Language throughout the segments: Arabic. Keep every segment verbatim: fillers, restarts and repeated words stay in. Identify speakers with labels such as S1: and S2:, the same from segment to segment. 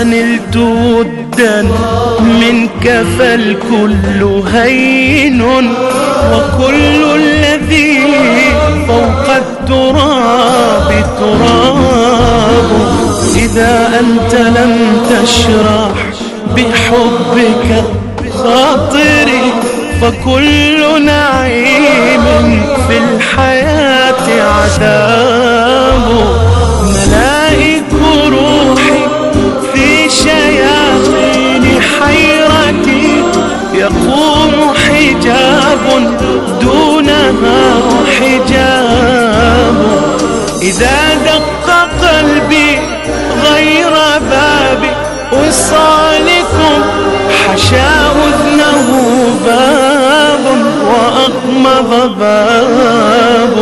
S1: إذا نلت ودا منك فالكل هين، وكل الذي فوق التراب تراب. إذا أنت لم تشرح بحبك خاطري، فكل نعيم في الحياة عذاب. ملائك روحي في شياطين حيرتي، يقوم حجاب دونها حجاب. إذا دق قلبي غير باب وصالكم، حشا أذنه باب وأغمض باب.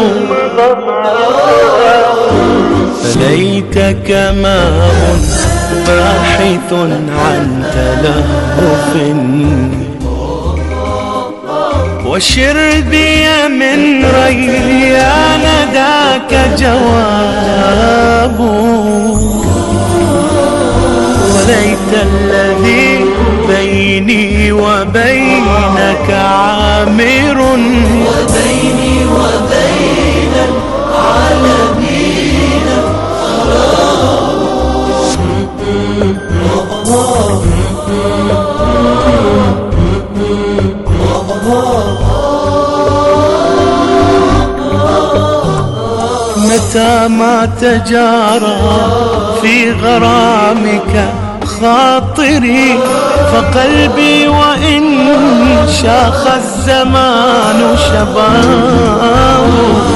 S1: فليتك ماء باحث عن تلهف، وشربي من ريان ذاك جواب. وليت الذي بيني وبينك عامر، وبيني وبين العالمين خراب. متى ما تجارى في غرامك خاطري، فقلبي وإن شاخ الزمان شباب.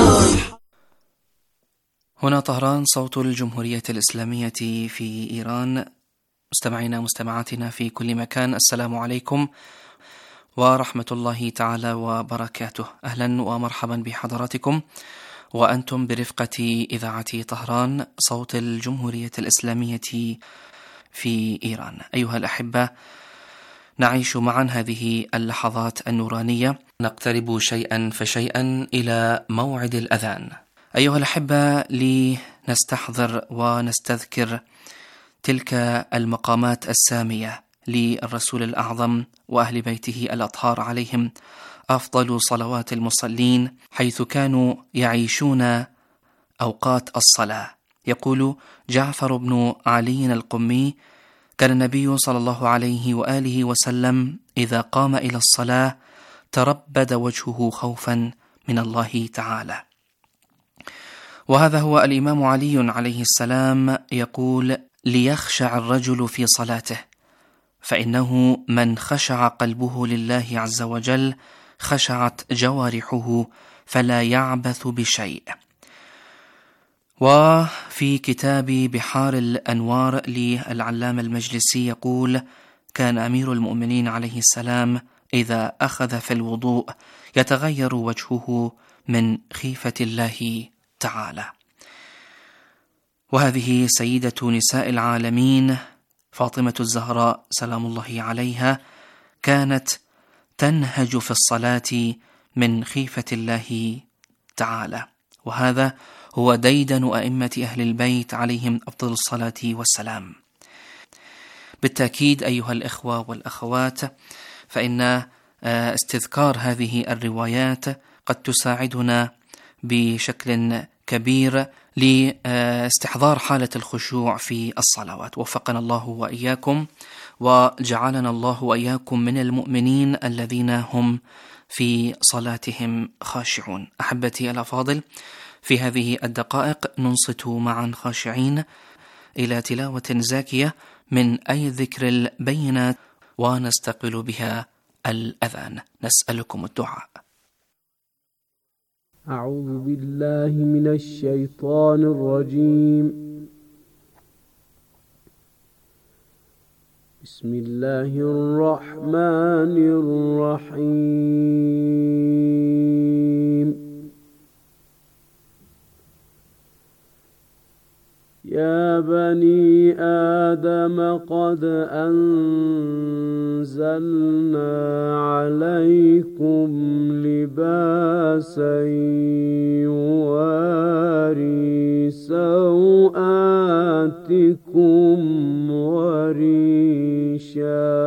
S2: هنا طهران، صوت الجمهورية الإسلامية في إيران. مستمعينا مستمعاتنا في كل مكان، السلام عليكم ورحمة الله تعالى وبركاته. أهلا ومرحبا بحضراتكم وأنتم برفقة إذاعة طهران، صوت الجمهورية الإسلامية في إيران. أيها الأحبة، نعيش معا هذه اللحظات النورانية، نقترب شيئا فشيئا إلى موعد الأذان. أيها الأحبة، لنستحضر ونستذكر تلك المقامات السامية للرسول الأعظم وأهل بيته الأطهار عليهم أفضل صلوات المصلين، حيث كانوا يعيشون أوقات الصلاة. يقول جعفر بن علي القمي: كان النبي صلى الله عليه وآله وسلم إذا قام إلى الصلاة تربد وجهه خوفا من الله تعالى. وهذا هو الإمام علي عليه السلام يقول: ليخشع الرجل في صلاته، فإنه من خشع قلبه لله عز وجل خشعت جوارحه، فلا يعبث بشيء. وفي كتاب بحار الأنوار للعلامة المجلسي يقول: كان أمير المؤمنين عليه السلام إذا أخذ في الوضوء يتغير وجهه من خيفة الله تعالى. وهذه سيدة نساء العالمين فاطمة الزهراء سلام الله عليها كانت تنهج في الصلاة من خيفة الله تعالى، وهذا هو ديدن أئمة أهل البيت عليهم أفضل الصلاة والسلام. بالتأكيد أيها الإخوة والأخوات، فإن استذكار هذه الروايات قد تساعدنا بشكل كبير لاستحضار حالة الخشوع في الصلوات. وفقنا الله وإياكم، وجعلنا الله وإياكم من المؤمنين الذين هم في صلاتهم خاشعون. أحبتي الأفاضل، في هذه الدقائق ننصت معا خاشعين إلى تلاوة زاكية من أي ذكر البينات، ونستقبل بها الأذان. نسألكم الدعاء.
S3: أعوذ بالله من الشيطان الرجيم. بسم الله الرحمن الرحيم. يا بني آدم قد أنزلنا عليكم لباسا يواري سوآتكم وريشا وريشا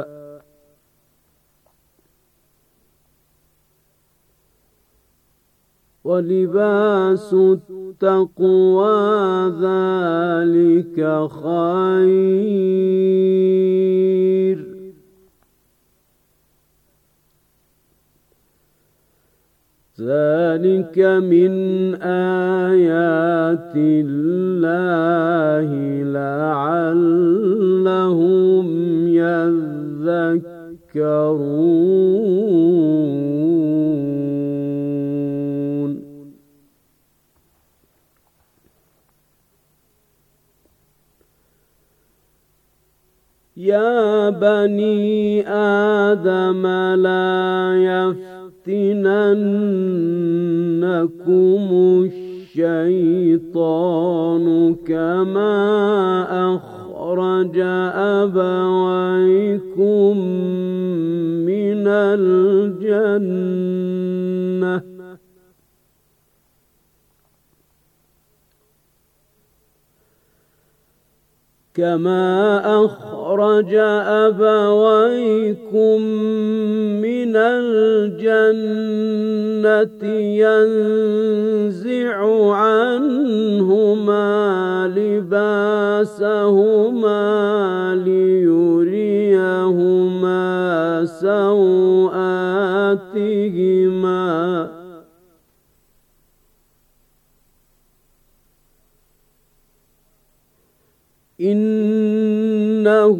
S3: ولباس التقوى ذلك خير ذلك من آيات الله لعلهم يذكرون. يا بني آدم لا يفتننكم الشيطان كما أخرج أبويكم من الجنة كما أخرج أبويكم من الجنة ينزع عنهما لباسهما ليريهما سوآتهما إنه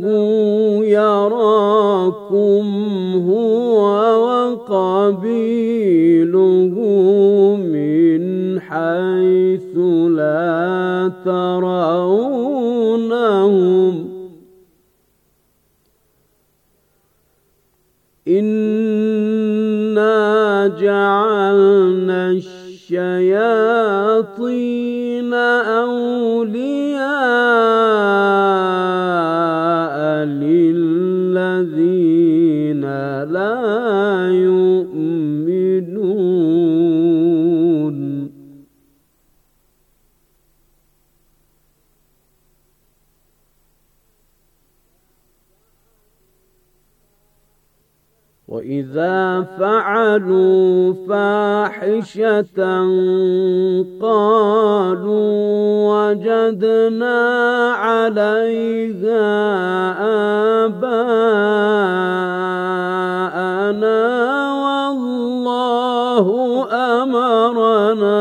S3: يراكم هو وقبيله من حيث لا ترونهم إنا جعلنا الشياطين أولياء للذين لا يؤمنون. وإذا فعلوا فاحشة قالوا وجدنا عليها آباءنا والله أمرنا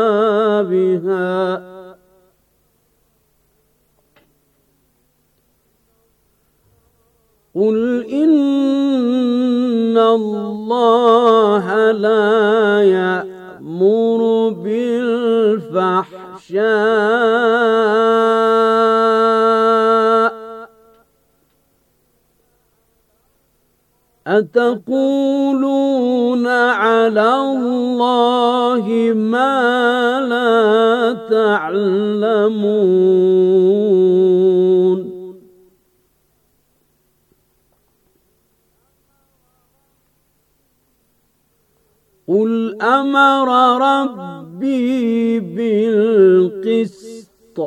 S3: بها قل إن الله لا يأمر بالفحشاء أتقولون على الله ما لا تعلمون. قل أمر ربي بالقسط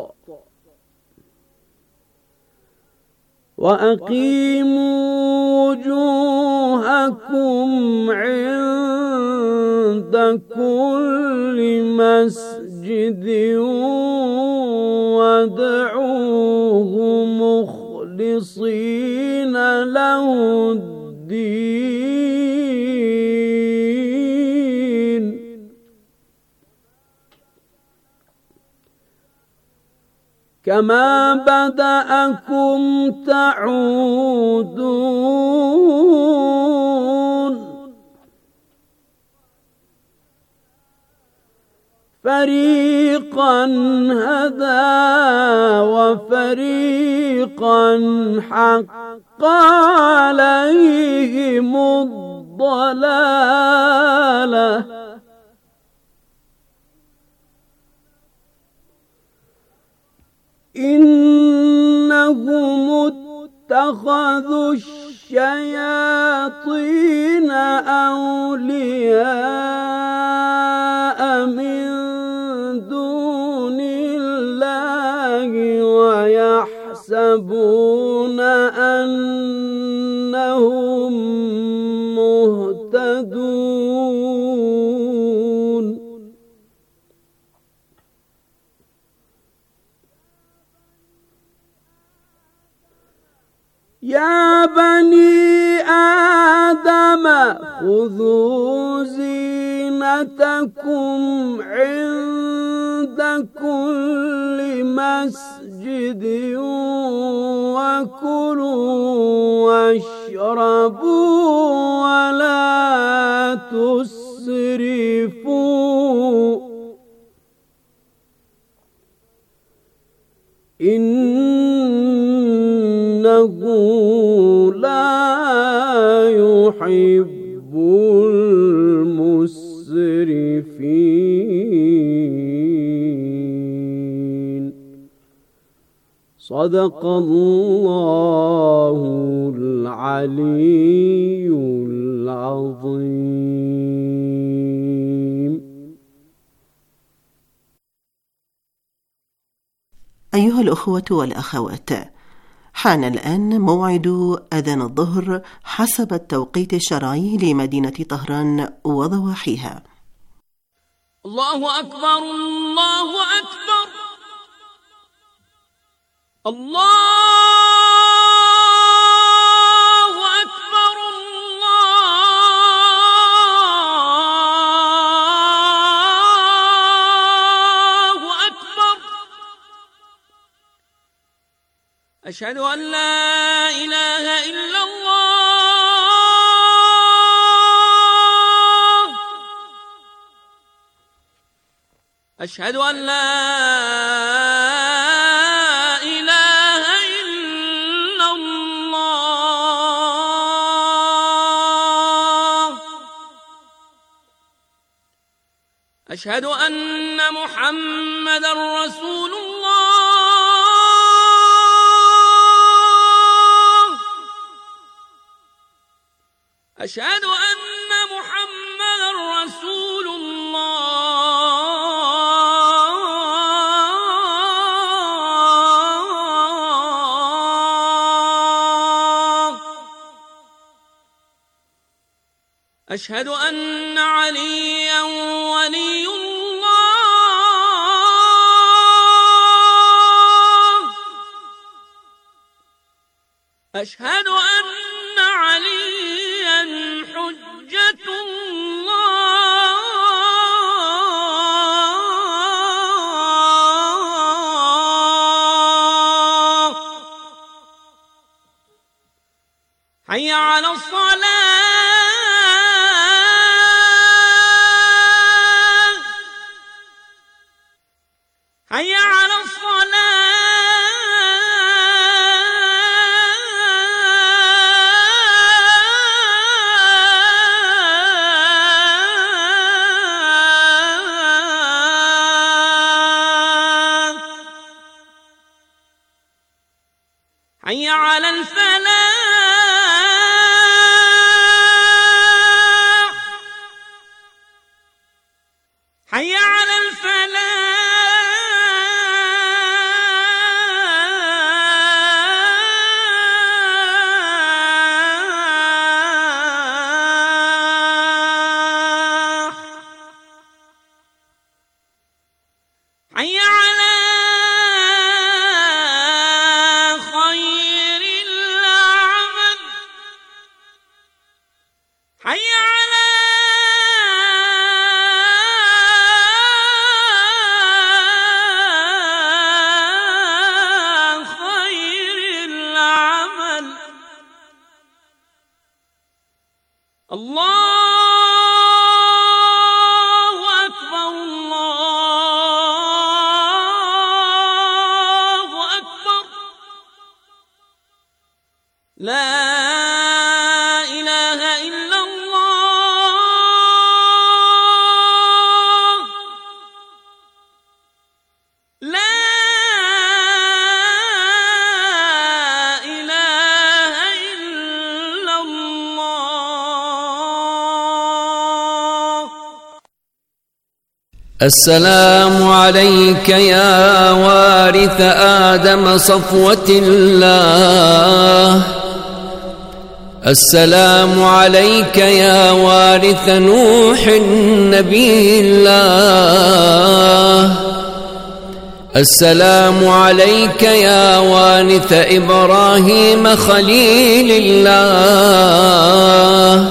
S3: وأقيموا وجوهكم عند كل مسجد وادعوه مخلصين له الدين كما بدأكم تعودون. فريقا هدى وفريقا حق عليهم الضلالة إنهم اتخذوا الشياطين أولياء من دون الله ويحسبون يحسبون أنهم مهتدون يا بني آدم خذوا زينتكم عند كل مسجد وكلوا واشربوا ولا تسرفوا إنه لا يحب المسرفين. صدق الله العلي العظيم.
S4: أيها الأخوة والأخوات، حان الآن موعد أذان الظهر حسب التوقيت الشرعي لمدينة طهران وضواحيها.
S3: الله أكبر الله أكبر الله أكبر الله أكبر. أشهد أن لا إله إلا الله. أشهد أن لا إله إلا الله. أشهد أن محمدًا رسول الله. أشهد أن محمدًا رسول الله. أشهد أن عليًّا ولي الله. أشهد أن عليًّا حجة الله. حي على الصلاة. حي على الصلاة. حي على الفلاح. حي على الفلاح. حي على خير العمل. حي على خير العمل. الله أكبر الله أكبر. لا إله إلا الله. لا إله إلا الله.
S5: السلام عليك يا وارث آدم صفوة الله. السلام عليك يا وارث نوح نبي الله. السلام عليك يا وارث إبراهيم خليل الله.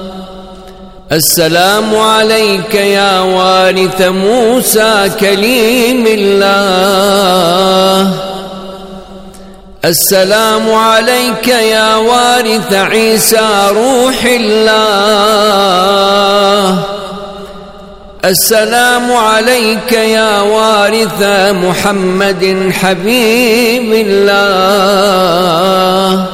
S5: السلام عليك يا وارث موسى كليم الله. السلام عليك يا وارث عيسى روح الله. السلام عليك يا وارث محمد حبيب الله.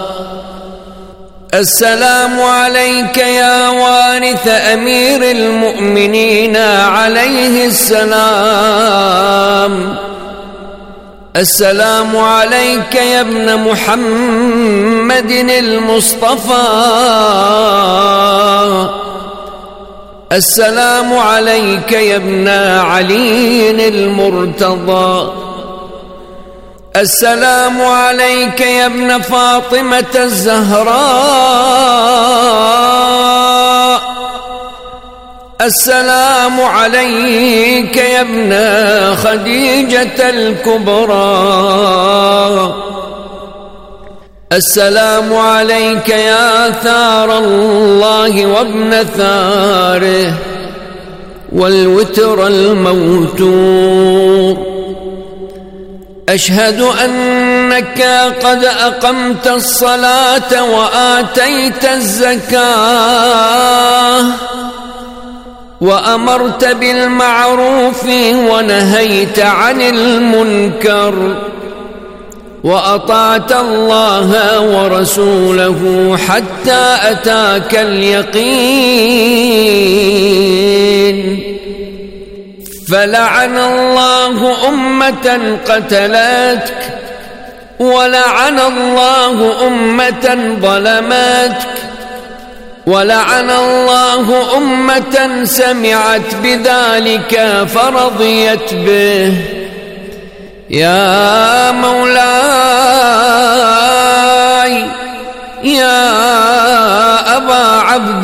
S5: السلام عليك يا وارث أمير المؤمنين عليه السلام. السلام عليك يا ابن محمد المصطفى. السلام عليك يا ابن علي المرتضى. السلام عليك يا ابن فاطمة الزهراء. السلام عليك يا ابن خديجة الكبرى. السلام عليك يا ثار الله وابن ثاره والوتر الموتور. أشهد أنك قد أقمت الصلاة وآتيت الزكاة وأمرت بالمعروف ونهيت عن المنكر وأطعت الله ورسوله حتى أتاك اليقين. فلعن الله أمة قتلتك ولعن الله أمة ظلمتك ولعن الله أمة سمعت بذلك فرضيت به. يا مولاي يا أبا عبد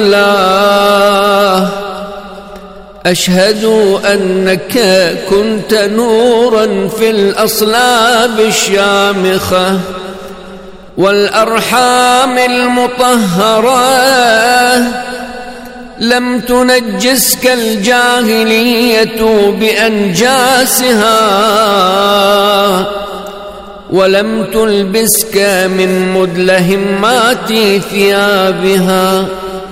S5: الله، أشهد أنك كنت نورا في الأصلاب الشامخة والأرحام المطهرة، لم تنجسك الجاهلية بأنجاسها ولم تلبسك من مدلهمات ثيابها.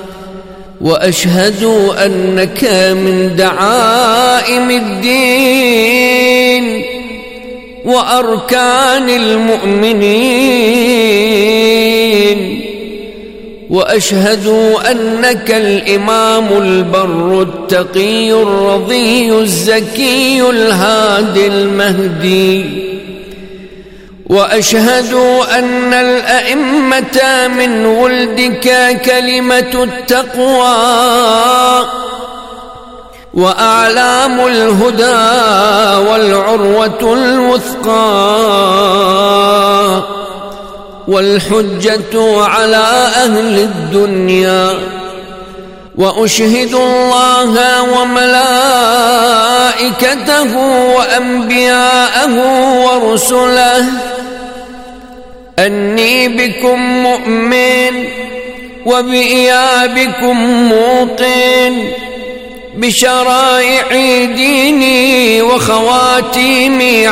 S5: وأشهد أنك من دعائم الدين وأركان المؤمنين. وأشهد أنك الإمام البر التقي الرضي الزكي الهادي المهدي. وأشهد أن الأئمة من ولدك كلمة التقوى وأعلام الهدى والعروة الوثقى والحجة على أهل الدنيا. وأشهد الله وملائكته وأنبياءه ورسله أني بكم مؤمن وبإيابكم موقن بشرائع ديني وخواتيم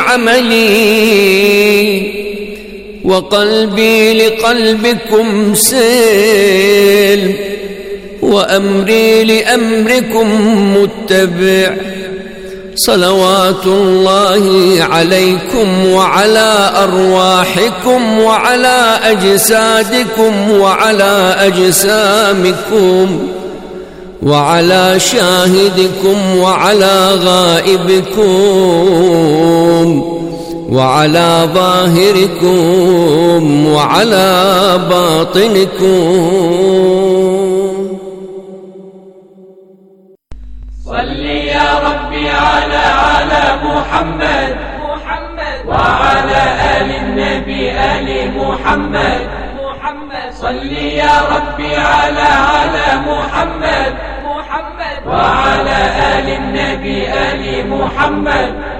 S5: عملي، وقلبي لقلبكم سلم وأمري لأمركم متبع. صلوات الله عليكم وعلى أرواحكم وعلى أجسادكم وعلى أجسامكم وعلى شاهدكم وعلى غائبكم وعلى ظاهركم وعلى باطنكم.
S6: صل يا ربي على على محمد وعلى آل النبي آل محمد صل يا ربي على على محمد وعلى آل النبي آل محمد.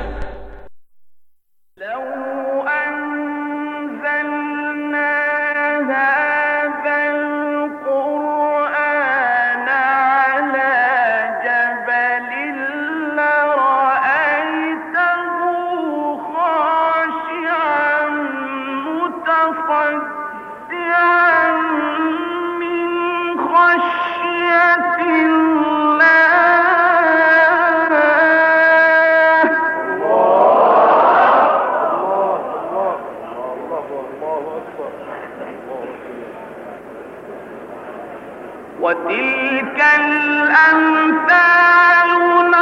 S1: وتلك الأمثال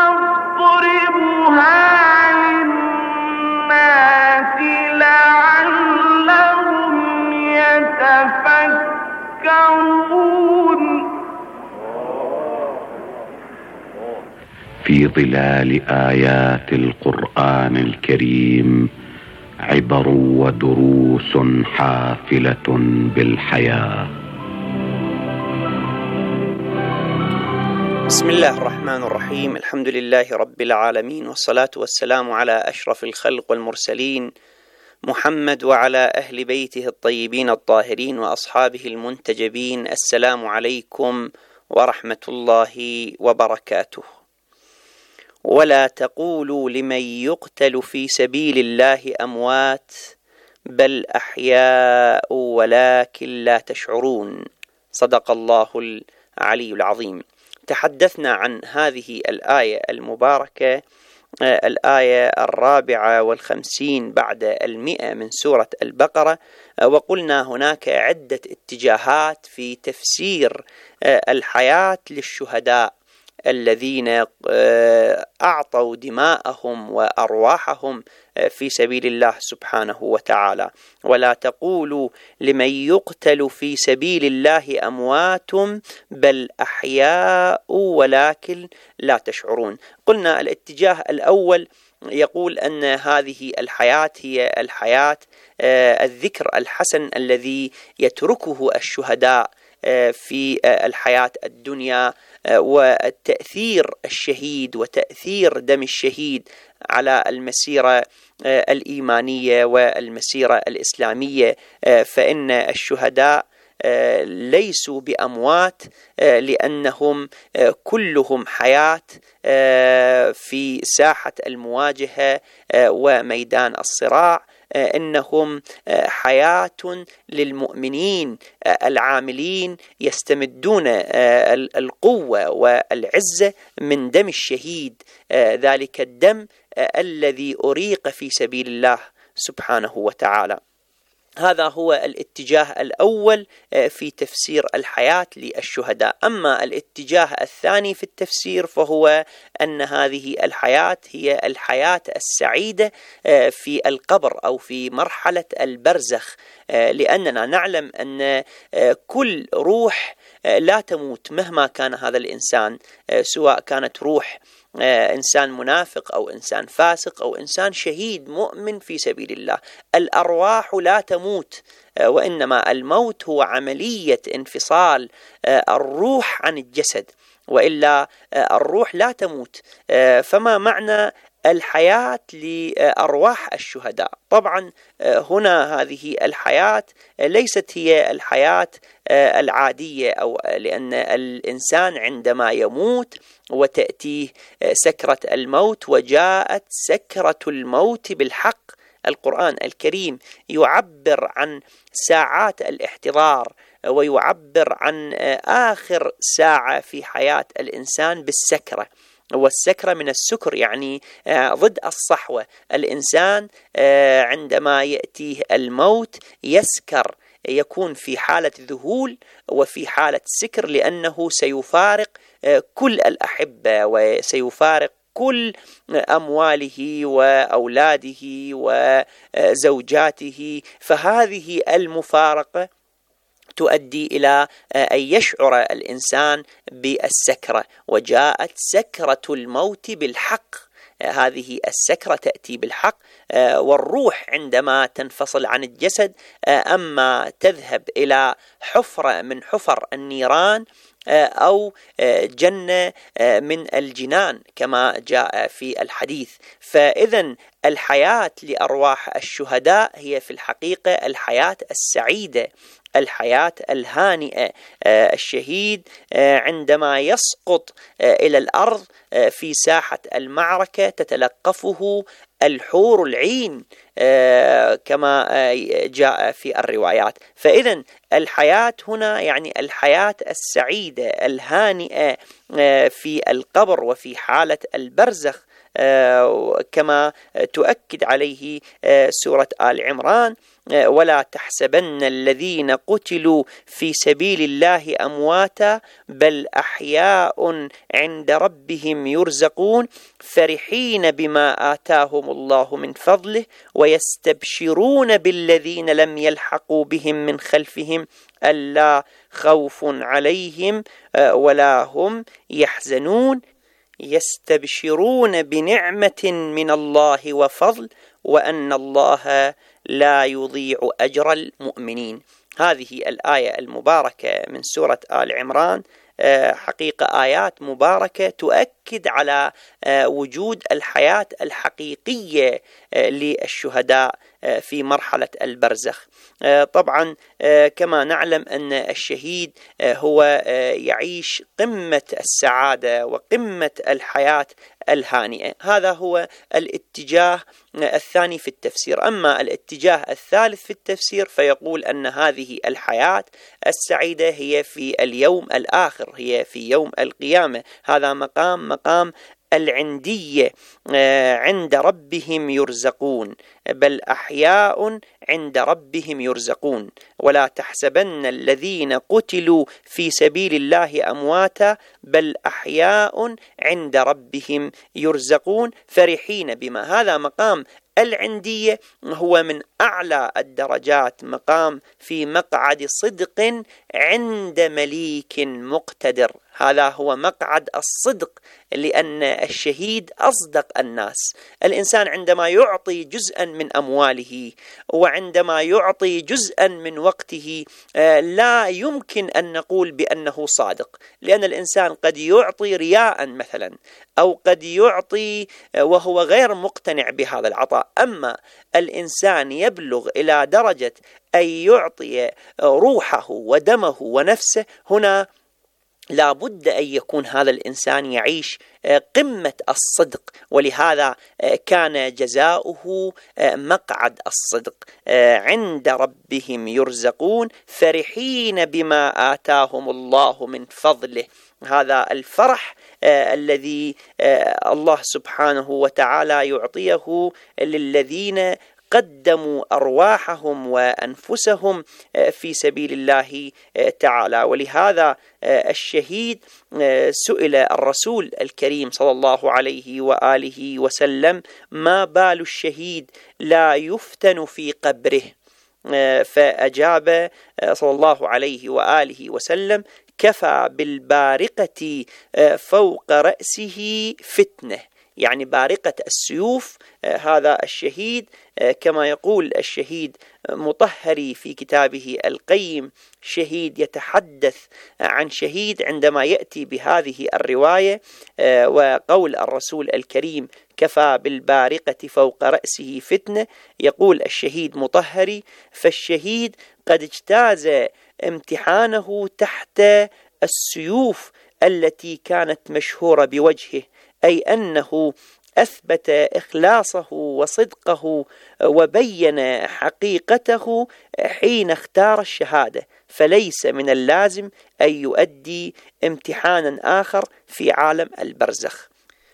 S1: نضربها للناس لعلهم يتفكرون.
S7: في ظلال آيات القرآن الكريم عبر ودروس حافلة بالحياة.
S8: بسم الله الرحمن الرحيم. الحمد لله رب العالمين، والصلاة والسلام على أشرف الخلق والمرسلين محمد وعلى أهل بيته الطيبين الطاهرين وأصحابه المنتجبين. السلام عليكم ورحمة الله وبركاته. ولا تقولوا لمن يقتل في سبيل الله أموات بل أحياء ولكن لا تشعرون. صدق الله العلي العظيم. تحدثنا عن هذه الآية المباركة، الآية الرابعة والخمسين بعد المئة من سورة البقرة، وقلنا هناك عدة اتجاهات في تفسير الحياة للشهداء الذين أعطوا دماءهم وأرواحهم في سبيل الله سبحانه وتعالى. ولا تقولوا لمن يقتل في سبيل الله أموات بل أحياء ولكن لا تشعرون. قلنا الاتجاه الأول يقول أن هذه الحياة هي الحياة الذكر الحسن الذي يتركه الشهداء في الحياة الدنيا، والتأثير الشهيد وتأثير دم الشهيد على المسيرة الإيمانية والمسيرة الإسلامية. فإن الشهداء ليسوا بأموات، لأنهم كلهم حياة في ساحة المواجهة وميدان الصراع. إنهم حياة للمؤمنين العاملين يستمدون القوة والعزة من دم الشهيد، ذلك الدم الذي أريق في سبيل الله سبحانه وتعالى. هذا هو الاتجاه الأول في تفسير الحياة للشهداء. أما الاتجاه الثاني في التفسير فهو أن هذه الحياة هي الحياة السعيدة في القبر أو في مرحلة البرزخ، لأننا نعلم أن كل روح لا تموت مهما كان هذا الإنسان، سواء كانت روح إنسان منافق أو إنسان فاسق أو إنسان شهيد مؤمن في سبيل الله. الأرواح لا تموت، وإنما الموت هو عملية انفصال الروح عن الجسد، وإلا الروح لا تموت. فما معنى الحياة لأرواح الشهداء؟ طبعا هنا هذه الحياة ليست هي الحياة العادية، أو لأن الإنسان عندما يموت وتأتيه سكرة الموت، وجاءت سكرة الموت بالحق. القرآن الكريم يعبر عن ساعات الاحتضار، ويعبر عن آخر ساعة في حياة الإنسان بالسكرة، والسكرة من السكر يعني ضد الصحوة. الإنسان عندما يأتيه الموت يسكر، يكون في حالة ذهول وفي حالة سكر، لأنه سيفارق كل الأحبة وسيفارق كل أمواله وأولاده وزوجاته. فهذه المفارقة تؤدي إلى أن يشعر الإنسان بالسكرة، وجاءت سكرة الموت بالحق، هذه السكرة تأتي بالحق، والروح عندما تنفصل عن الجسد أما تذهب إلى حفرة من حفر النيران أو جنة من الجنان كما جاء في الحديث. فإذن الحياة لأرواح الشهداء هي في الحقيقة الحياة السعيدة، الحياة الهانئة. الشهيد عندما يسقط إلى الأرض في ساحة المعركة تتلقفه الحور العين كما جاء في الروايات. فإذن الحياة هنا يعني الحياة السعيدة الهانئة في القبر وفي حالة البرزخ، كما تؤكد عليه سورة آل عمران: ولا تحسبن الذين قتلوا في سبيل الله أمواتا بل أحياء عند ربهم يرزقون فرحين بما آتاهم الله من فضله ويستبشرون بالذين لم يلحقوا بهم من خلفهم ألا خوف عليهم ولا هم يحزنون يستبشرون بنعمة من الله وفضل وأن الله لا يضيع أجر المؤمنين. هذه الآية المباركة من سورة آل عمران حقيقة آيات مباركة تؤكد على وجود الحياة الحقيقية للشهداء في مرحلة البرزخ. طبعا كما نعلم أن الشهيد هو يعيش قمة السعادة وقمة الحياة الهانئة. هذا هو الاتجاه الثاني في التفسير. أما الاتجاه الثالث في التفسير فيقول أن هذه الحياة السعيدة هي في اليوم الآخر، هي في يوم القيامة. هذا مقام مقام العندية، عند ربهم يرزقون بل أحياء عند ربهم يرزقون ولا تحسبن الذين قتلوا في سبيل الله أمواتا بل أحياء عند ربهم يرزقون فرحين بما. هذا مقام العندية هو من أعلى الدرجات، مقام في مقعد صدق عند مليك مقتدر. هذا هو مقعد الصدق، لأن الشهيد أصدق الناس. الإنسان عندما يعطي جزءا من أمواله وعندما يعطي جزءا من وقته لا يمكن أن نقول بأنه صادق، لأن الإنسان قد يعطي رياء مثلا، أو قد يعطي وهو غير مقتنع بهذا العطاء. أما الإنسان يبلغ إلى درجة أن يعطي روحه ودمه ونفسه، هنا لا بد أن يكون هذا الإنسان يعيش قمة الصدق، ولهذا كان جزاؤه مقعد الصدق. عند ربهم يرزقون فرحين بما آتاهم الله من فضله. هذا الفرح الذي الله سبحانه وتعالى يعطيه للذين قدموا أرواحهم وأنفسهم في سبيل الله تعالى. ولهذا الشهيد سئل الرسول الكريم صلى الله عليه وآله وسلم: ما بال الشهيد لا يفتن في قبره؟ فأجاب صلى الله عليه وآله وسلم: كفى بالبارقة فوق رأسه فتنة. يعني بارقة السيوف هذا الشهيد، كما يقول الشهيد مطهري في كتابه القيم، شهيد يتحدث عن شهيد عندما يأتي بهذه الرواية وقول الرسول الكريم كفى بالبارقة فوق رأسه فتنة. يقول الشهيد مطهري: فالشهيد قد اجتاز امتحانه تحت السيوف التي كانت مشهورة بوجهه، أي أنه أثبت إخلاصه وصدقه وبين حقيقته حين اختار الشهادة، فليس من اللازم أن يؤدي امتحانا آخر في عالم البرزخ.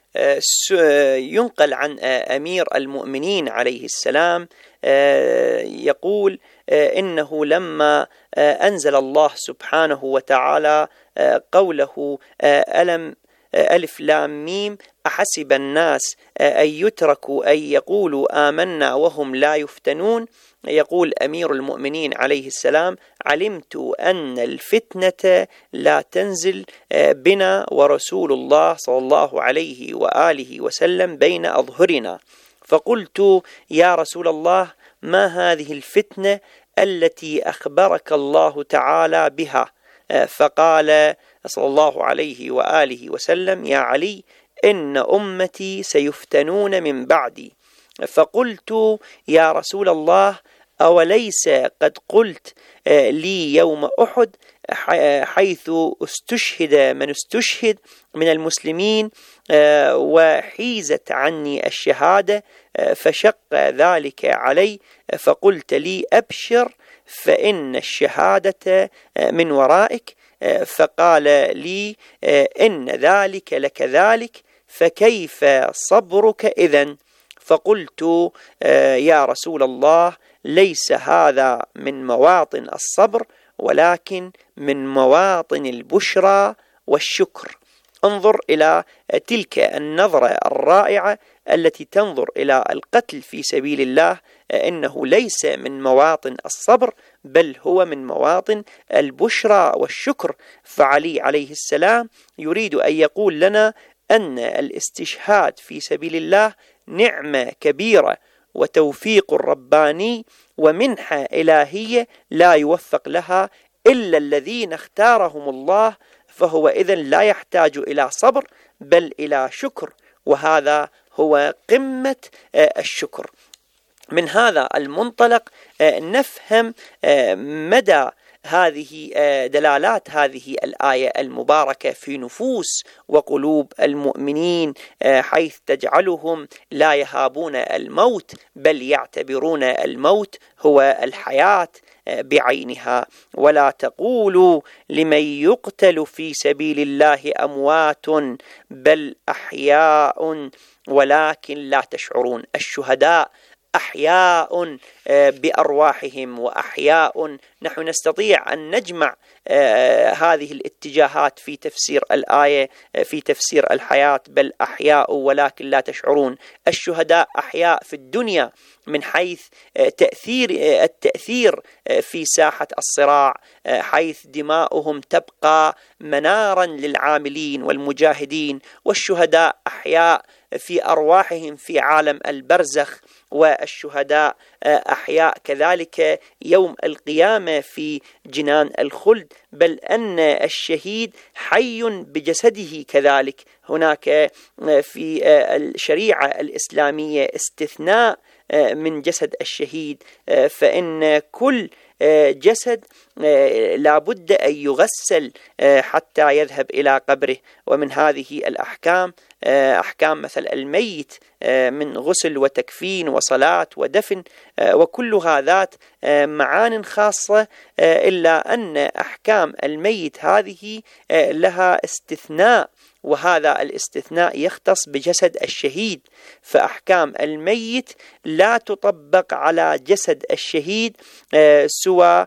S8: ينقل عن أمير المؤمنين عليه السلام يقول إنه لما أنزل الله سبحانه وتعالى قوله ألم ألف لام ميم أحسب الناس أن يتركوا أن يقولوا آمنا وهم لا يفتنون. يقول أمير المؤمنين عليه السلام: علمت أن الفتنة لا تنزل بنا ورسول الله صلى الله عليه وآله وسلم بين أظهرنا. فقلت: يا رسول الله، ما هذه الفتنة التي أخبرك الله تعالى بها؟ فقال صلى الله عليه وآله وسلم: يا علي، إن أمتي سيفتنون من بعدي. فقلت: يا رسول الله، أوليس قد قلت لي يوم أحد حيث استشهد من استشهد من المسلمين وحيزت عني الشهادة فشق ذلك علي، فقلت لي: أبشر فإن الشهادة من ورائك. فقال لي: إن ذلك لكذلك، فكيف صبرك إذن؟ فقلت: يا رسول الله، ليس هذا من مواطن الصبر، ولكن من مواطن البشرى والشكر. انظر إلى تلك النظرة الرائعة التي تنظر إلى القتل في سبيل الله، إنه ليس من مواطن الصبر، بل هو من مواطن البشرى والشكر. فعلي عليه السلام يريد أن يقول لنا أن الاستشهاد في سبيل الله نعمة كبيرة وتوفيق رباني ومنحة إلهية لا يوفق لها إلا الذين اختارهم الله، فهو إذن لا يحتاج إلى صبر بل إلى شكر، وهذا هو قمة الشكر. من هذا المنطلق نفهم مدى هذه دلالات هذه الآية المباركة في نفوس وقلوب المؤمنين، حيث تجعلهم لا يهابون الموت بل يعتبرون الموت هو الحياة بعينها. ولا تقولوا لمن يقتل في سبيل الله أموات بل أحياء ولكن لا تشعرون. الشهداء أحياء بأرواحهم وأحياء. نحن نستطيع أن نجمع هذه الاتجاهات في تفسير الآية، في تفسير الحياة بل أحياء ولكن لا تشعرون. الشهداء أحياء في الدنيا من حيث تأثير التأثير في ساحة الصراع، حيث دماؤهم تبقى منارا للعاملين والمجاهدين. والشهداء أحياء في أرواحهم في عالم البرزخ، والشهداء أحياء كذلك يوم القيامة في جنان الخلد، بل أن الشهيد حي بجسده كذلك. هناك في الشريعة الإسلامية استثناء من جسد الشهيد، فإن كل جسد لا بد أن يغسل حتى يذهب إلى قبره. ومن هذه الأحكام أحكام مثل الميت من غسل وتكفين وصلاة ودفن، وكلها ذات معان خاصة، إلا أن أحكام الميت هذه لها استثناء، وهذا الاستثناء يختص بجسد الشهيد. فأحكام الميت لا تطبق على جسد الشهيد سوى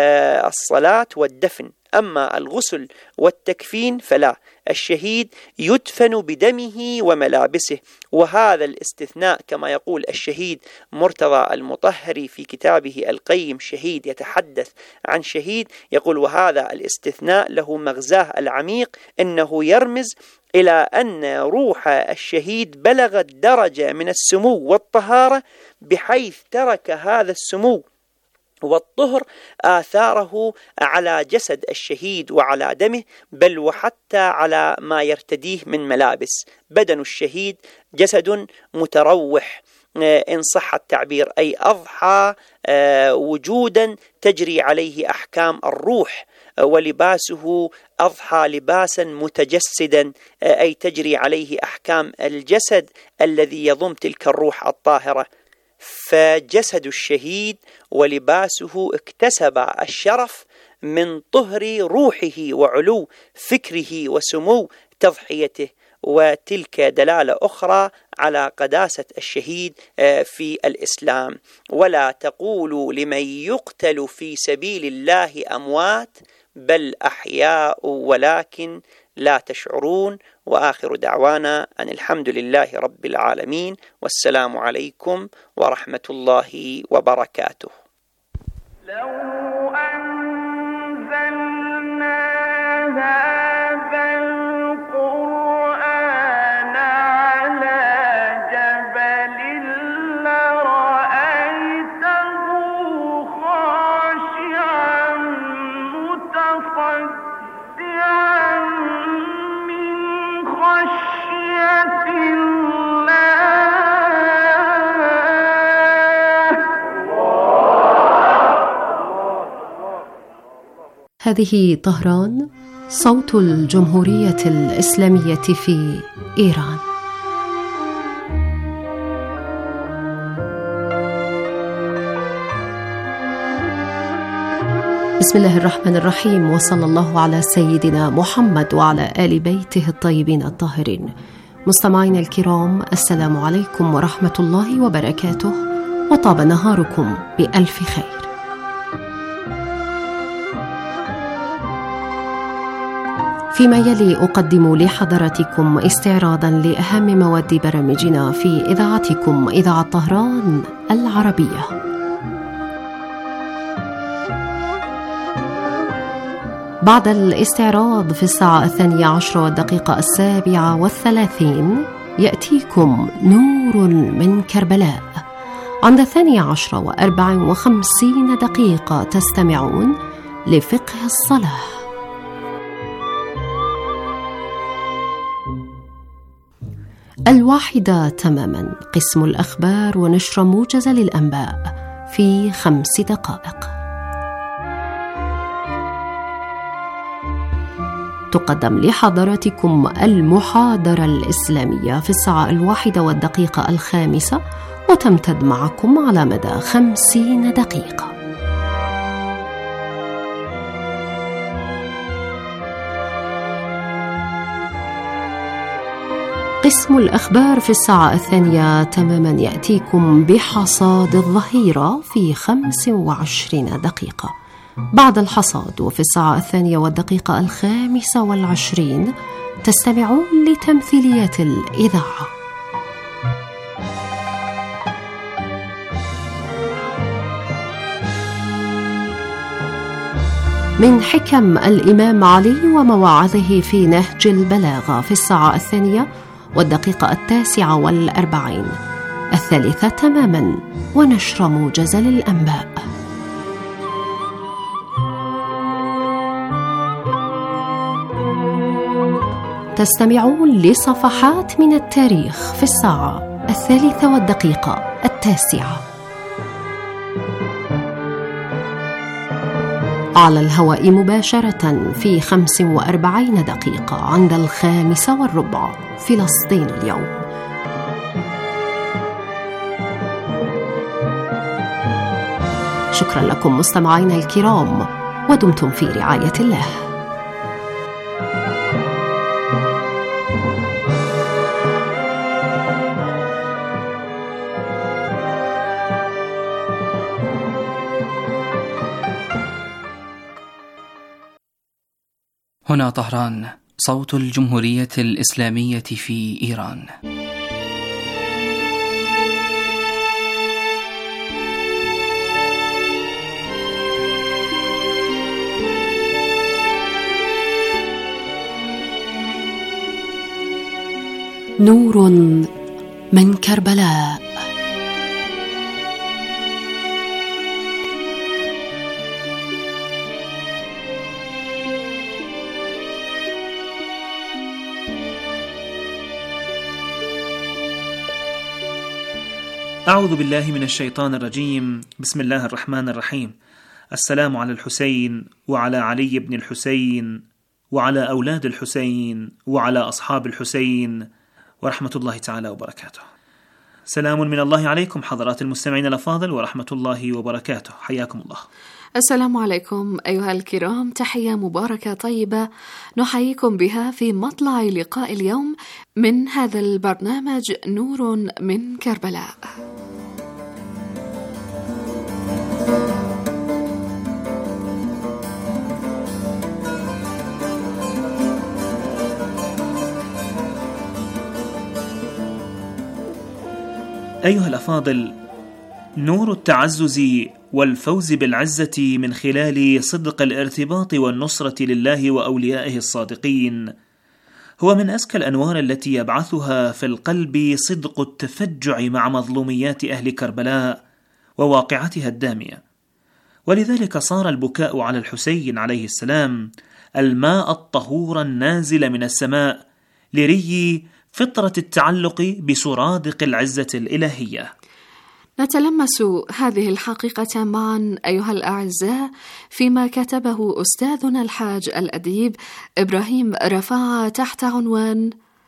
S8: الصلاة والدفن، أما الغسل والتكفين فلا. الشهيد يدفن بدمه وملابسه، وهذا الاستثناء كما يقول الشهيد مرتضى المطهري في كتابه القيم شهيد يتحدث عن شهيد، يقول: وهذا الاستثناء له مغزاه العميق، إنه يرمز إلى أن روح الشهيد بلغت درجة من السمو والطهارة بحيث ترك هذا السمو والطهر آثاره على جسد الشهيد وعلى دمه، بل وحتى على ما يرتديه من ملابس. بدن الشهيد جسد متروح إن صح التعبير، أي أضحى وجودا تجري عليه أحكام الروح، ولباسه أضحى لباسا متجسدا، أي تجري عليه أحكام الجسد الذي يضم تلك الروح الطاهرة. فجسد الشهيد ولباسه اكتسب الشرف من طهر روحه وعلو فكره وسمو تضحيته، وتلك دلالة أخرى على قداسة الشهيد في الإسلام. ولا تقولوا لمن يقتل في سبيل الله أموات بل أحياء ولكن لا تشعرون. وآخر دعوانا أن الحمد لله رب العالمين، والسلام عليكم ورحمة الله وبركاته.
S1: لو أنزلنا هذا القرآن على جبل لرأيته خاشعا متصدعا من خشية
S9: هذه طهران، صوت الجمهورية الإسلامية في إيران. بسم الله الرحمن الرحيم، وصلى الله على سيدنا محمد وعلى آل بيته الطيبين الطاهرين. مستمعين الكرام، السلام عليكم ورحمة الله وبركاته، وطاب نهاركم بألف خير. فيما يلي أقدم لحضراتكم استعراضا لأهم مواد برامجنا في إذاعتكم إذاعة طهران العربية. بعد الاستعراض في الساعة الثانية عشرة والدقيقة السابعة والثلاثين يأتيكم نور من كربلاء. عند الثانية عشرة وأربع وخمسين دقيقة تستمعون لفقه الصلاة. الواحدة تماما قسم الأخبار ونشرة موجزة للأنباء في خمس دقائق. تقدم لحضراتكم المحاضرة الإسلامية في الساعة الواحدة والدقيقة الخامسة، وتمتد معكم على مدى خمسين دقيقة. قسم الأخبار في الساعة الثانية تماما يأتيكم بحصاد الظهيرة في خمس وعشرين دقيقة. بعد الحصاد وفي الساعة الثانية والدقيقة الخامسة والعشرين تستمعون لتمثيلية الإذاعة. من حكم الإمام علي ومواعظه في نهج البلاغة في الساعة الثانية والدقيقة التاسعة والأربعين. الثالثة تماما ونشر موجزة للأنباء. تستمعون لصفحات من التاريخ في الساعة الثالثة والدقيقة التاسعة. على الهواء مباشرة في خمس وأربعين دقيقة عند الخامسة والربع فلسطين اليوم. شكرا لكم مستمعينا الكرام، ودمتم في رعاية الله.
S2: هنا طهران، صوت الجمهورية الإسلامية في إيران.
S9: نور من كربلاء.
S10: أعوذ بالله من الشيطان الرجيم. بسم الله الرحمن الرحيم. السلام على الحسين وعلى علي بن الحسين وعلى أولاد الحسين وعلى أصحاب الحسين ورحمة الله تعالى وبركاته. سلام من الله عليكم حضرات المستمعين الأفاضل ورحمة الله وبركاته. حياكم الله.
S11: السلام عليكم أيها الكرام، تحية مباركة طيبة نحييكم بها في مطلع لقاء اليوم من هذا البرنامج نور من كربلاء.
S10: أيها الأفاضل، نور التعزز والفوز بالعزة من خلال صدق الارتباط والنصرة لله وأوليائه الصادقين هو من أزكى الأنوار التي يبعثها في القلب صدق التفجع مع مظلوميات أهل كربلاء وواقعتها الدامية. ولذلك صار البكاء على الحسين عليه السلام الماء الطهور النازل من السماء لري فطرة التعلق بسرادق العزة الإلهية.
S11: نتلمس هذه الحقيقة معا أيها الأعزاء فيما كتبه أستاذنا الحاج الأديب إبراهيم رفاعة تحت عنوان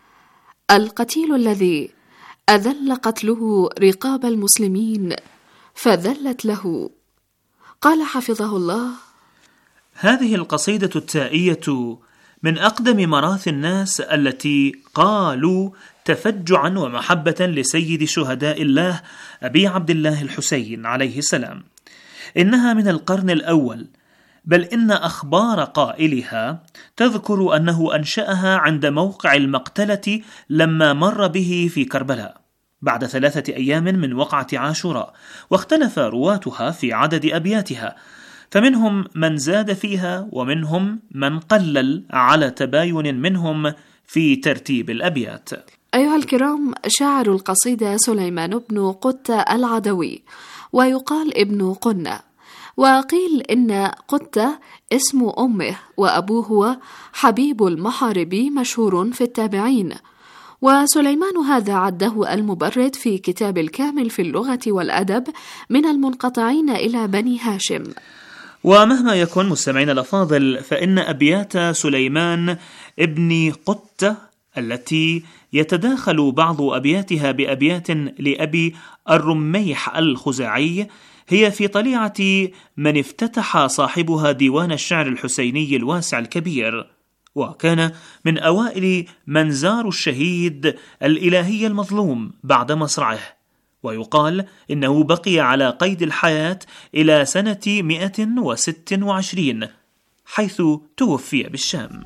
S11: القتيل الذي أذل قتله رقاب المسلمين فذلت له. قال حفظه الله:
S10: هذه القصيدة التائية من أقدم مراثي الناس التي قالوا تفجعا ومحبة لسيد شهداء الله أبي عبد الله الحسين عليه السلام. إنها من القرن الأول، بل إن أخبار قائلها تذكر أنه أنشأها عند موقع المقتلة لما مر به في كربلاء بعد ثلاثة أيام من وقعة عاشوراء، واختلف رواتها في عدد أبياتها، فمنهم من زاد فيها ومنهم من قلل على تباين منهم في ترتيب الأبيات.
S11: أيها الكرام، شاعر القصيدة سليمان بن قتة العدوي، ويقال ابن قنة، وقيل إن قتة اسم أمه وأبوه هو حبيب المحاربي مشهور في التابعين. وسليمان هذا عده المبرد في كتاب الكامل في اللغة والأدب من المنقطعين إلى بني هاشم.
S10: ومهما يكن مستمعين الأفاضل، فإن أبيات سليمان ابن قتة التي يتداخل بعض أبياتها بأبيات لأبي الرميح الخزاعي هي في طليعة من افتتح صاحبها ديوان الشعر الحسيني الواسع الكبير، وكان من أوائل من زاروا الشهيد الإلهي المظلوم بعد مصرعه، ويقال إنه بقي على قيد الحياة إلى سنة مئة وست وعشرين حيث توفي بالشام.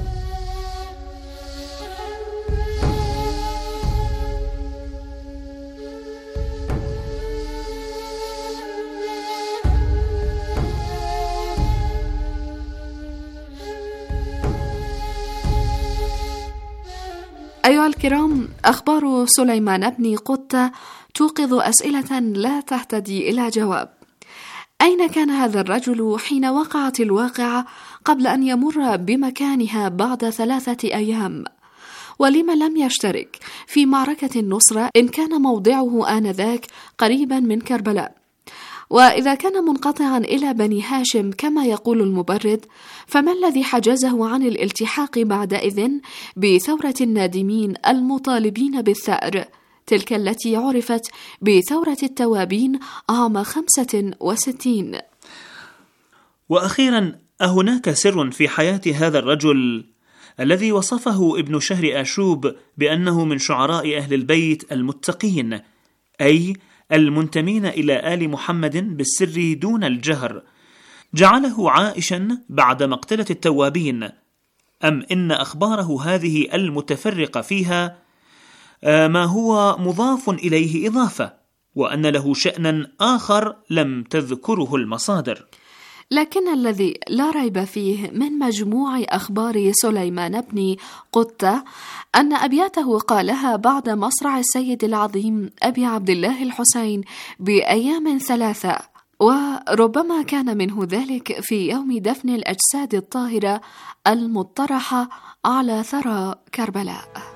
S11: أيها الكرام، أخبار سليمان بن قتة توقظ أسئلة لا تهتدي إلى جواب. أين كان هذا الرجل حين وقعت الواقعة قبل أن يمر بمكانها بعد ثلاثة أيام؟ ولما لم يشترك في معركة النصرة إن كان موضعه آنذاك قريبا من كربلاء؟ وإذا كان منقطعا إلى بني هاشم كما يقول المبرد، فما الذي حجزه عن الالتحاق بعدئذ بثورة النادمين المطالبين بالثأر، تلك التي عرفت بثورة التوابين عام خمسة وستين؟
S10: وأخيرا، أهناك سر في حياة هذا الرجل الذي وصفه ابن شهر آشوب بأنه من شعراء أهل البيت المتقين، أي المنتمين إلى آل محمد بالسر دون الجهر، جعله عائشا بعد مقتلة التوابين؟ أم إن أخباره هذه المتفرقة فيها ما هو مضاف إليه إضافة، وأن له شأنا آخر لم تذكره المصادر؟
S11: لكن الذي لا ريب فيه من مجموع أخبار سليمان بن قتة أن أبياته قالها بعد مصرع السيد العظيم أبي عبد الله الحسين بأيام ثلاثة، وربما كان منه ذلك في يوم دفن الأجساد الطاهرة المطرحة على ثرى كربلاء.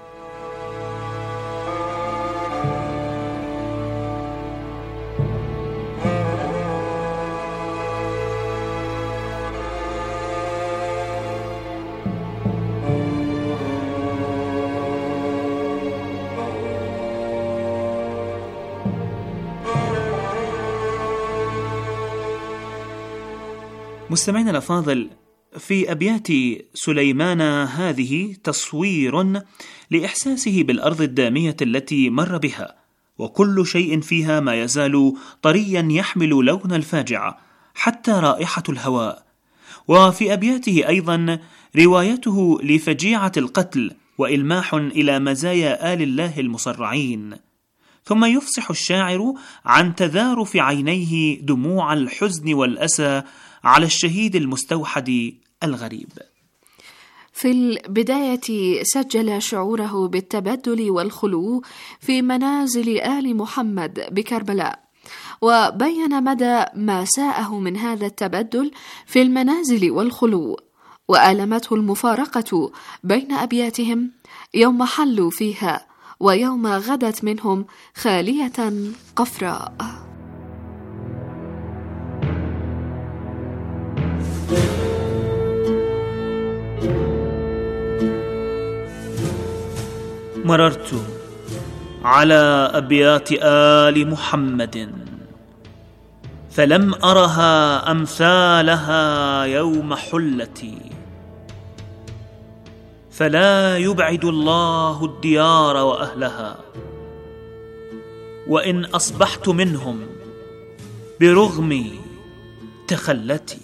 S10: مستمعين الأفاضل، في أبيات سليمان هذه تصوير لإحساسه بالأرض الدامية التي مر بها، وكل شيء فيها ما يزال طريا يحمل لون الفاجعة حتى رائحة الهواء. وفي أبياته أيضا روايته لفجيعة القتل وإلماح إلى مزايا آل الله المصرعين. ثم يفصح الشاعر عن تذارف عينيه دموع الحزن والأسى على الشهيد المستوحد الغريب.
S11: في البداية سجل شعوره بالتبدل والخلو في منازل آل محمد بكربلاء، وبين مدى ما ساءه من هذا التبدل في المنازل والخلو، وآلمته المفارقة بين أبياتهم يوم حلوا فيها ويوم غدت منهم خالية قفراء.
S10: مررت على أبيات آل محمد فلم أرها أمثالها يوم حلتي، فلا يبعد الله الديار وأهلها، وإن أصبحت منهم برغم تخلتي.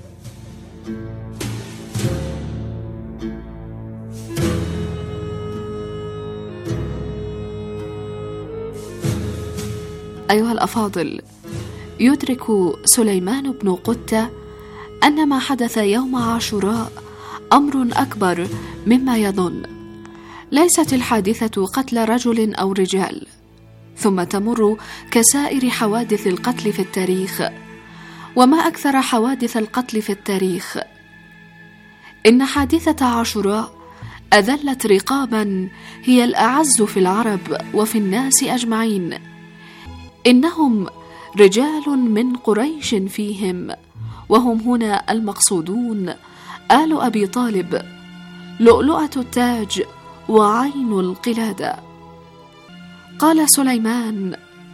S11: أيها الأفاضل، يدرك سليمان بن قتة أن ما حدث يوم عاشوراء أمر أكبر مما يظن. ليست الحادثة قتل رجل أو رجال ثم تمر كسائر حوادث القتل في التاريخ، وما أكثر حوادث القتل في التاريخ. إن حادثة عاشوراء أذلت رقابا هي الأعز في العرب وفي الناس أجمعين. إنهم رجال من قريش فيهم، وهم هنا المقصودون آل أبي طالب، لؤلؤة التاج وعين القلادة. قال سليمان: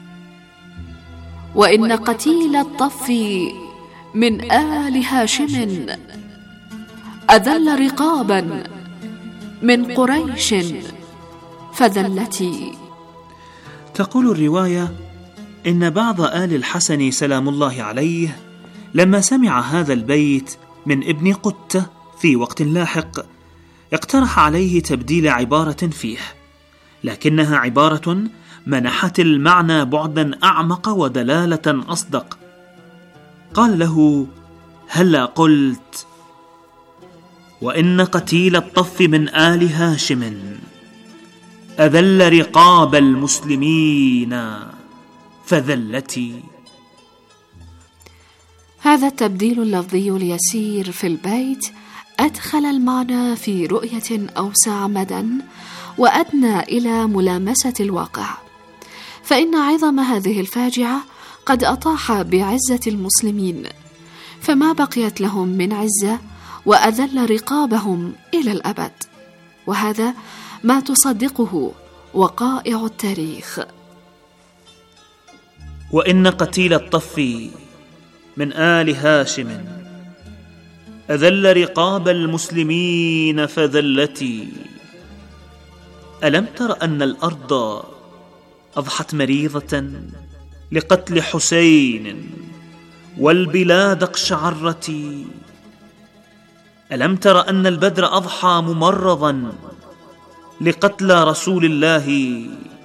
S11: وإن قتيل الطف من آل هاشم أذل رقابا من قريش فذلتي.
S10: تقول الرواية إن بعض آل الحسن سلام الله عليه لما سمع هذا البيت من ابن قتة في وقت لاحق اقترح عليه تبديل عبارة فيه، لكنها عبارة منحت المعنى بعدا أعمق ودلالة أصدق. قال له: هلا قلت وإن قتيل الطف من آل هاشم أذل رقاب المسلمين فذلتي.
S11: هذا التبديل اللفظي اليسير في البيت أدخل المعنى في رؤية أوسع مدى وأدنى إلى ملامسة الواقع، فإن عظم هذه الفاجعة قد أطاح بعزة المسلمين، فما بقيت لهم من عزة وأذل رقابهم إلى الأبد، وهذا ما تصدقه وقائع التاريخ.
S10: وإن قتيل الطف من آل هاشم أذل رقاب المسلمين فذلتي. ألم تر أن الأرض أضحت مريضة لقتل حسين والبلاد اقشعرت؟ ألم تر أن البدر أضحى ممرضا لقتل رسول الله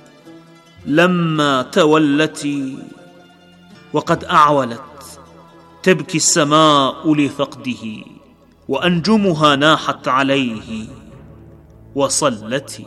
S10: لما تولت؟ وقد أعولت تبكي السماء لفقده وأنجمها ناحت عليه وصلت.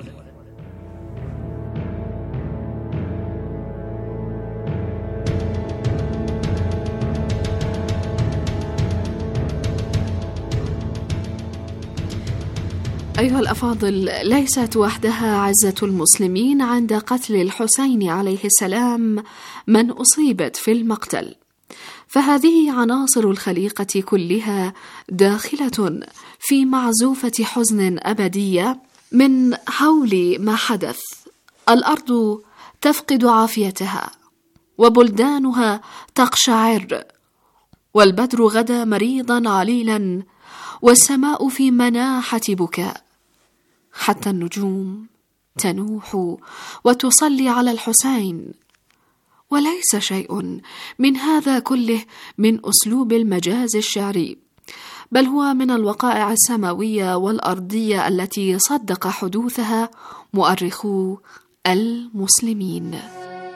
S11: أيها الأفاضل، ليست وحدها عزة المسلمين عند قتل الحسين عليه السلام من أصيبت في المقتل، فهذه عناصر الخليقة كلها داخلة في معزوفة حزن أبدية من حول ما حدث. الأرض تفقد عافيتها وبلدانها تقشعر، والبدر غدا مريضا عليلا، والسماء في مناحة بكاء، حتى النجوم تنوح وتصلي على الحسين. وليس شيء من هذا كله من أسلوب المجاز الشعري، بل هو من الوقائع السماوية والأرضية التي صدق حدوثها مؤرخو المسلمين.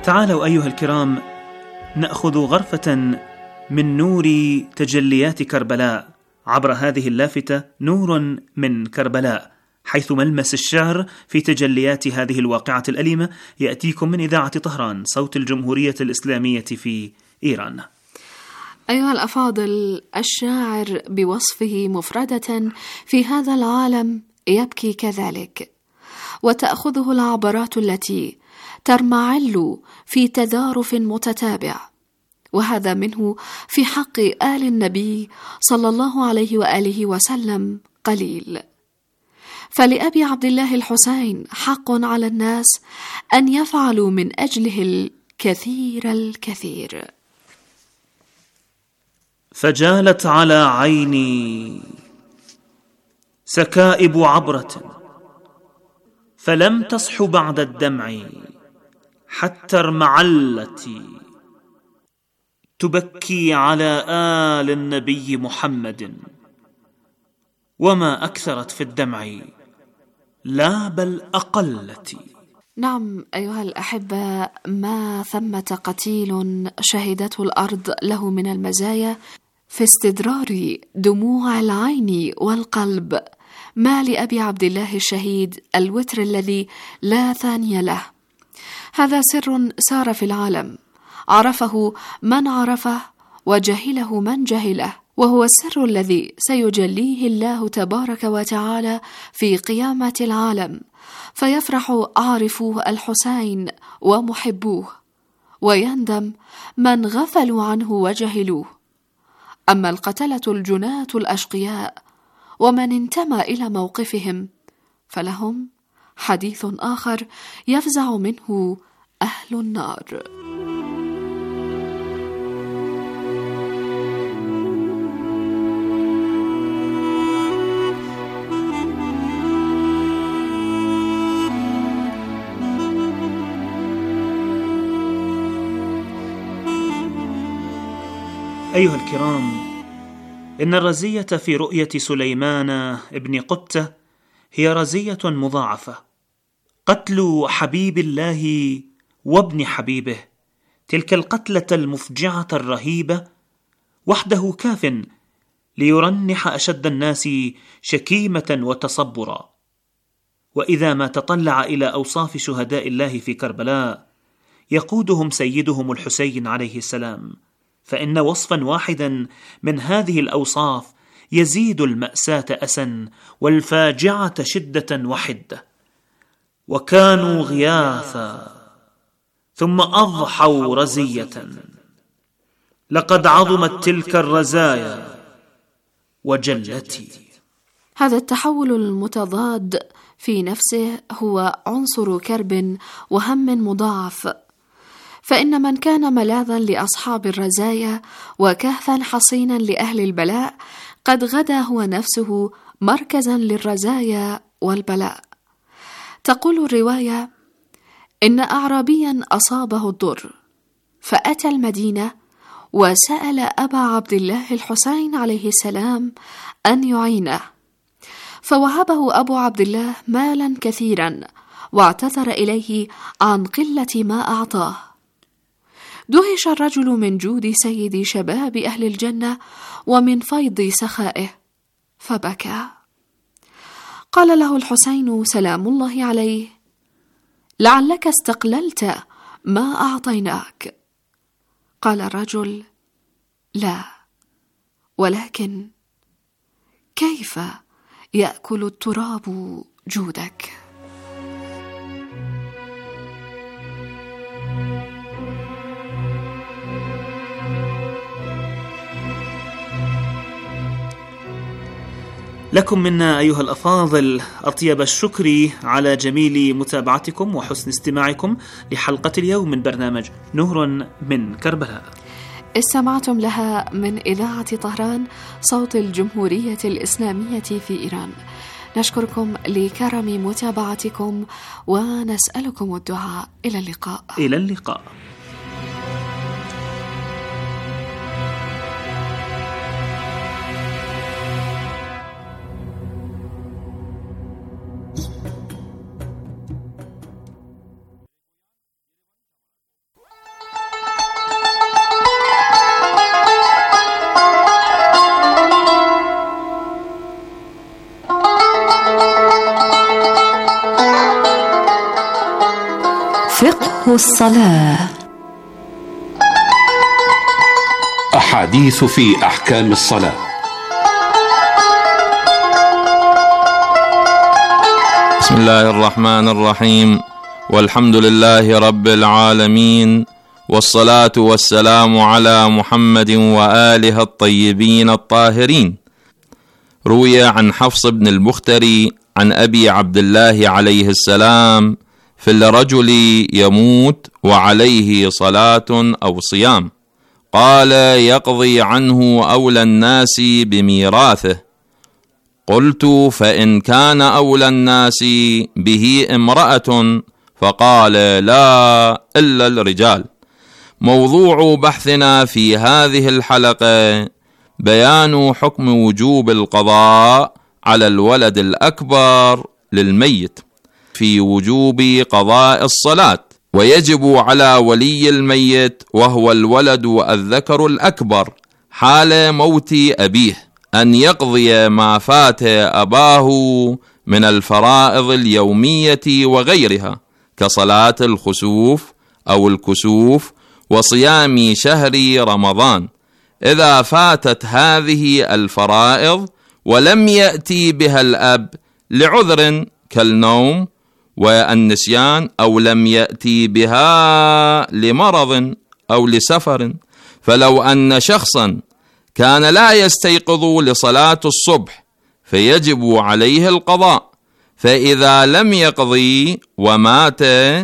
S10: تعالوا أيها الكرام نأخذ غرفة من نور تجليات كربلاء عبر هذه اللافتة، نور من كربلاء، حيث ملمس الشعر في تجليات هذه الواقعة الأليمة يأتيكم من إذاعة طهران، صوت الجمهورية الإسلامية في إيران.
S11: أيها الأفاضل، الشاعر بوصفه مفردة في هذا العالم يبكي كذلك، وتأخذه العبرات التي ترمعل في تذارف متتابع، وهذا منه في حق آل النبي صلى الله عليه وآله وسلم قليل. فلأبي عبد الله الحسين حق على الناس أن يفعلوا من أجله الكثير الكثير.
S10: فجالت على عيني سكائب عبرة، فلم تصح بعد الدمع حتى ارمعلتي، تبكي على آل النبي محمد، وما أكثرت في الدمع لا بل أقلتي.
S11: نعم أيها الأحبة، ما ثمة قتيل شهدته الأرض له من المزايا في استدرار دموع العين والقلب، ما لأبي عبد الله الشهيد الوتر الذي لا ثاني له. هذا سر سار في العالم، عرفه من عرفه وجهله من جهله، وهو السر الذي سيجليه الله تبارك وتعالى في قيامة العالم، فيفرح عارفوه الحسين ومحبوه، ويندم من غفلوا عنه وجهلوه. أما القتلة الجناة الأشقياء ومن انتمى إلى موقفهم فلهم حديث آخر يفزع منه أهل النار.
S10: أيها الكرام، إن الرزية في رؤية سليمان ابن قتة هي رزية مضاعفة، قتل حبيب الله وابن حبيبه، تلك القتلة المفجعة الرهيبة وحده كاف ليرنح أشد الناس شكيمة وتصبرا. وإذا ما تطلع إلى أوصاف شهداء الله في كربلاء يقودهم سيدهم الحسين عليه السلام، فإن وصفا واحدا من هذه الأوصاف يزيد المأساة أسا والفاجعة شدة وحدة. وكانوا غياثا ثم أضحوا رزية، لقد عظمت تلك الرزايا وجلتي.
S11: هذا التحول المتضاد في نفسه هو عنصر كرب وهم مضاعف، فإن من كان ملاذا لأصحاب الرزايا وكهفا حصينا لأهل البلاء قد غدا هو نفسه مركزا للرزايا والبلاء. تقول الرواية إن أعرابيا أصابه الضر فأتى المدينة وسأل أبا عبد الله الحسين عليه السلام أن يعينه، فوهبه أبو عبد الله مالا كثيرا واعتذر إليه عن قلة ما أعطاه. دهش الرجل من جود سيد شباب أهل الجنة ومن فيض سخائه فبكى. قال له الحسين سلام الله عليه: لعلك استقللت ما أعطيناك. قال الرجل: لا، ولكن كيف يأكل التراب جودك؟
S10: لكم منا أيها الأفاضل أطيب الشكر على جميل متابعتكم وحسن استماعكم لحلقة اليوم من برنامج نور من كربلاء.
S11: استمعتم لها من إذاعة طهران، صوت الجمهورية الإسلامية في إيران. نشكركم لكرم متابعتكم ونسألكم الدعاء. إلى اللقاء.
S10: إلى اللقاء.
S9: الصلاة.
S12: أحاديث في أحكام الصلاة.
S13: بسم الله الرحمن الرحيم، والحمد لله رب العالمين، والصلاة والسلام على محمد وآله الطيبين الطاهرين. روي عن حفص بن البختري عن أبي عبد الله عليه السلام في الرجل يموت وعليه صلاة أو صيام، قال: يقضي عنه أولى الناس بميراثه. قلت: فإن كان أولى الناس به امرأة؟ فقال: لا، إلا الرجال. موضوع بحثنا في هذه الحلقة بيان حكم وجوب القضاء على الولد الأكبر للميت في وجوب قضاء الصلاة، ويجب على ولي الميت وهو الولد الذكر الأكبر حال موت أبيه أن يقضي ما فات أباه من الفرائض اليومية وغيرها كصلاة الخسوف أو الكسوف وصيام شهر رمضان إذا فاتت هذه الفرائض ولم يأتي بها الأب لعذر كالنوم والنسيان، أو لم يأتي بها لمرض أو لسفر. فلو أن شخصا كان لا يستيقظ لصلاة الصبح فيجب عليه القضاء، فإذا لم يقضي ومات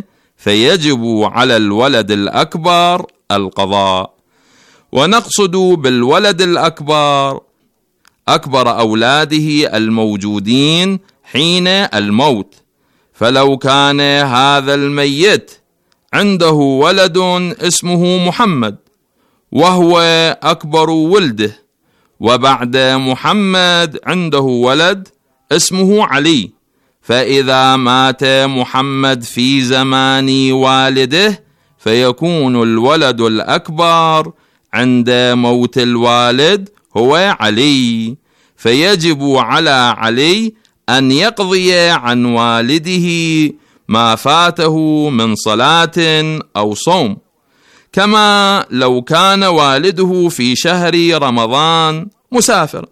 S13: فيجب على الولد الأكبر القضاء. ونقصد بالولد الأكبر أكبر أولاده الموجودين حين الموت، فلو كان هذا الميت عنده ولد اسمه محمد وهو أكبر ولده، وبعد محمد عنده ولد اسمه علي، فإذا مات محمد في زمان والده فيكون الولد الأكبر عند موت الوالد هو علي، فيجب على علي أن يقضي عن والده ما فاته من صلاة أو صوم، كما لو كان والده في شهر رمضان مسافر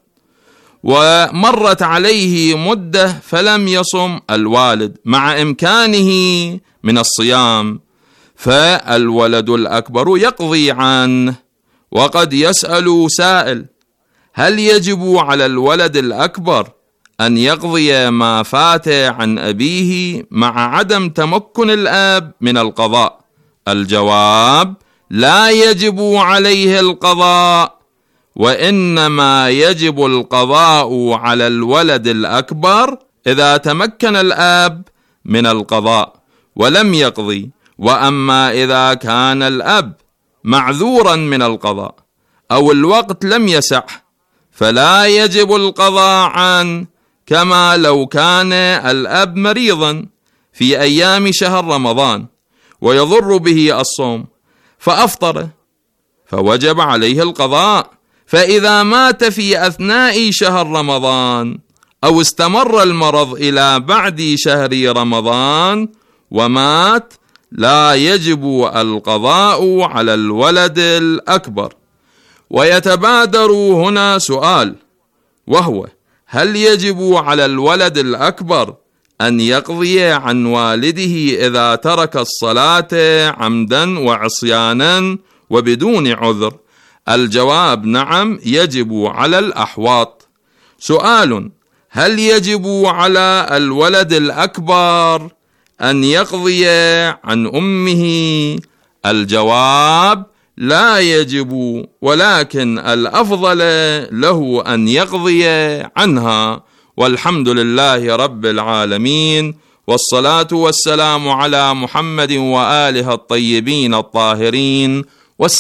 S13: ومرت عليه مدة فلم يصم الوالد مع إمكانه من الصيام، فالولد الأكبر يقضي عنه. وقد يسأل سائل: هل يجب على الولد الأكبر أن يقضي ما فات عن أبيه مع عدم تمكن الأب من القضاء؟ الجواب: لا يجب عليه القضاء، وإنما يجب القضاء على الولد الأكبر إذا تمكن الأب من القضاء ولم يقضي. وأما إذا كان الأب معذورا من القضاء أو الوقت لم يسع فلا يجب القضاء عنه، كما لو كان الأب مريضا في أيام شهر رمضان ويضر به الصوم فأفطر فوجب عليه القضاء. فإذا مات في أثناء شهر رمضان أو استمر المرض إلى بعد شهر رمضان ومات لا يجب القضاء على الولد الأكبر. ويتبادر هنا سؤال، وهو: هل يجب على الولد الأكبر أن يقضي عن والده إذا ترك الصلاة عمدا وعصيانا وبدون عذر؟ الجواب: نعم، يجب على الأحواط. سؤال: هل يجب على الولد الأكبر أن يقضي عن أمه؟ الجواب: لا يجب، ولكن الأفضل له أن يقضي عنها. والحمد لله رب العالمين، والصلاة والسلام على محمد وآله الطيبين الطاهرين.